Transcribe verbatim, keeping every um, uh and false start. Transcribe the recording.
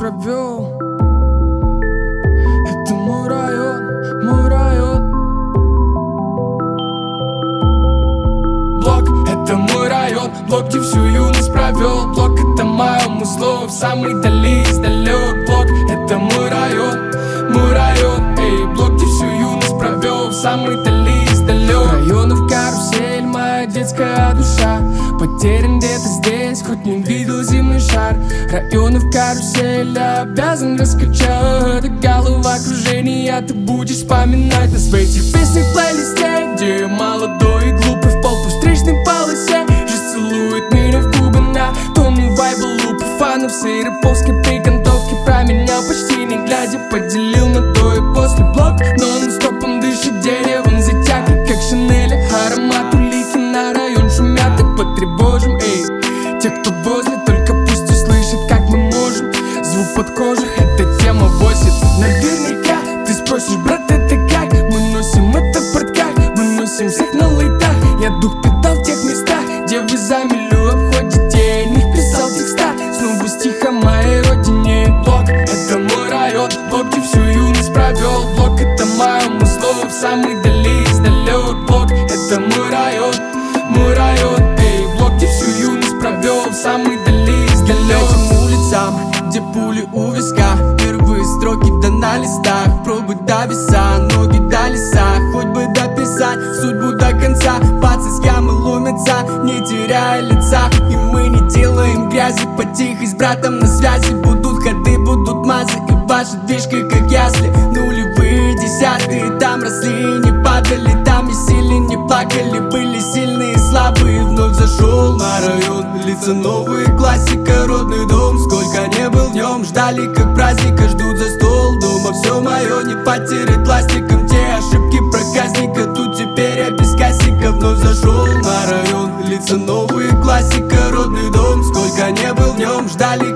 провел. Это мой район, мой район. Блок — это мой район, блок, где всю юность провел. Блок — это мое музло в самой дали издалек. Блок — это мой район, мой район. Эй, блок, где всю юность провел в самой дали издалек. Районов карусель, моя детская душа. Потерян где-то здесь, хоть не видел земной шар. Районов карусель, обязан раскачать. Это головокружение, ты будешь вспоминать нас в этих песнях в плейлисте, где я молодой и глупый в пол по встречной полосе. Жизнь целует меня в губы на тонну вайба лупы фанов. Всей рэповской приготовки променял почти не глядя. Поделил на до и после блок, но нон-стопом дышит деревом затягивает, как Шанель. Аромат улики на район шумят, так потревожим. Эй, те, кто возле, только пусть услышит, как мы можем. Звук под кожей, эта тема возит. Наверняка ты спросишь, брат, это как? Мы носим это в портках, мы носим всех на лайтах. Я дух питал в тех местах, где вы за милю обходите. Я них писал текста, снова стиха моей родине. Блок — это мой район, блок, где всю юность провел. Блок — это мое музло в самой дали издалек. Блок — это мой район, мой район. Эй, блок, где всю юность провел в самой дали издалек. Этим улицам, где пули у виска, первые строки да на листах. Пробы до веса, ноги до леса, хоть бы дописать судьбу до конца. Пацы с ямы ломятся, не теряя лица. И мы не делаем грязи, потихо с братом на связи. Будут ходы, будут мазы, и ваша движка как ясли. Нулевые, десятые, там росли, не падали. Там и сильные не плакали, были сильные и слабые. Вновь зашел на район, лица новые, классика, родной дом. Сколько не был в нем, ждали как праздника, ждут за стол. Дома все мое не потерять пластиком. Те ошибки проказника, тут теперь я без кассика. Вновь зашел на район, лица новые, классика, родной дом. Сколько не был в нем, ждали